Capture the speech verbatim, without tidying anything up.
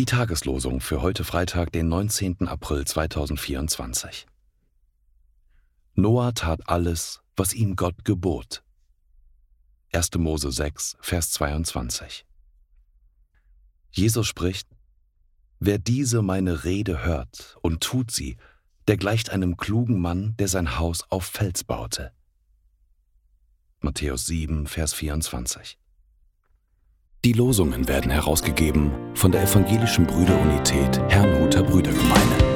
Die Tageslosung für heute Freitag, den neunzehnten April zweitausendvierundzwanzig. Noah tat alles, was ihm Gott gebot. erster Mose sechs, Vers zweiundzwanzig. Jesus spricht: Wer diese meine Rede hört und tut sie, der gleicht einem klugen Mann, der sein Haus auf Fels baute. Matthäus sieben, Vers vierundzwanzig. Die Losungen werden herausgegeben von der Evangelischen Brüderunität Herrnhuter Brüdergemeine.